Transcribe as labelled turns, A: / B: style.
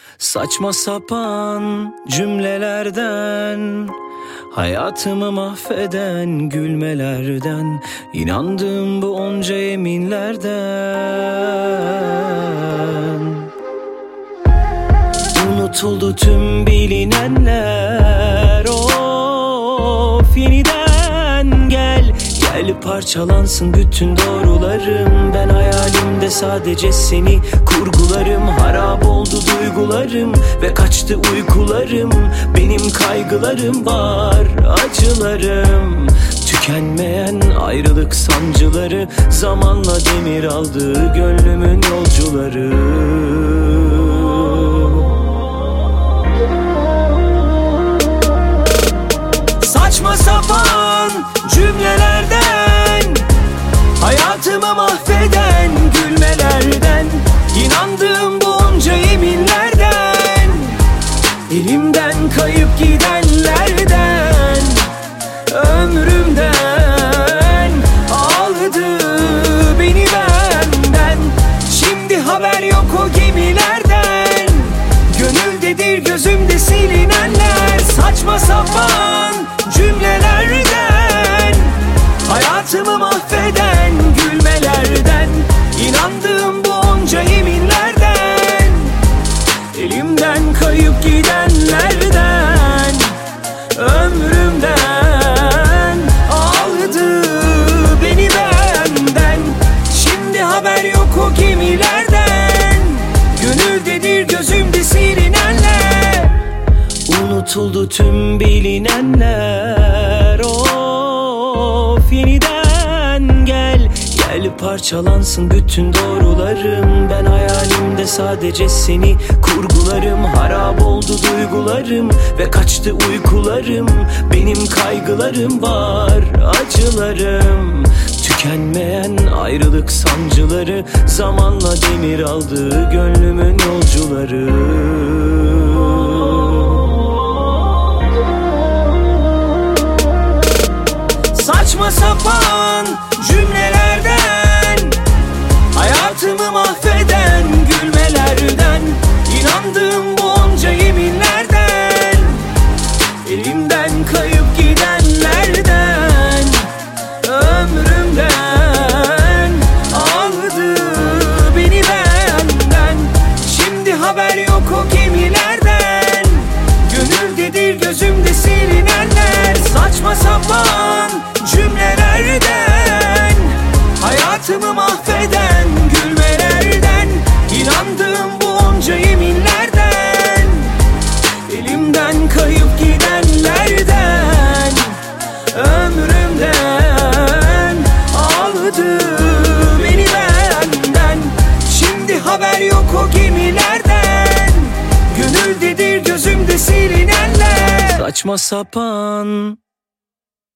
A: Saçma sapan cümlelerden, hayatımı mahveden gülmelerden, inandığım bu onca yeminlerden. Unutuldu tüm bilinenler, of yeniden gel. Gel parçalansın bütün doğrularım, ben hayalimde sadece seni kurgularım. Harap oldu duygularım ve kaçtı uykularım, benim kaygılarım var, acılarım. Tükenmeyen ayrılık sancıları, zamanla demir aldı gönlümün yolcuları. Saçma sapan cümlelerden, hayatımı mahveden gülmelerden, inandığım bu onca yeminlerden, elimden kayıp gidenlerden, ömrümden aldı beni benden. Şimdi haber yok o gemilerden, gönüldedir gözümde silinenler. Saçma sapan cümlelerden, hayatımı mahveden gülmelerden, inandığım bu onca yeminlerden, elimden kayıp gidenlerden, ömrümden aldı beni benden. Şimdi haber yok o gemilerden, gönüldedir gözümde silinenler. Unutuldu tüm bilinenler, of yeniden gel. Gel parçalansın bütün doğrularım, ben hayalimde sadece seni kurgularım. Harap oldu duygularım ve kaçtı uykularım, benim kaygılarım var, acılarım. Tükenmeyen ayrılık sancıları, zamanla demir aldı gönlümün yolcuları. Saçma sapan cümlelerden, hayatımı mahveden gülmelerden, inandığım bu onca yeminlerden, elimden kayıp gidenlerden, ömrümden aldı beni benden. Şimdi haber yok o gemilerden, gönüldedir gözümde silinenler. Saçma sapan cümlelerden, hayatımı mahveden gülmelerden, inandığım bu onca yeminlerden, elimden kayıp gidenlerden, ömrümden aldı beni benden. Şimdi haber yok o gemilerden, gönüldedir gözümde silinenler. Saçma sapan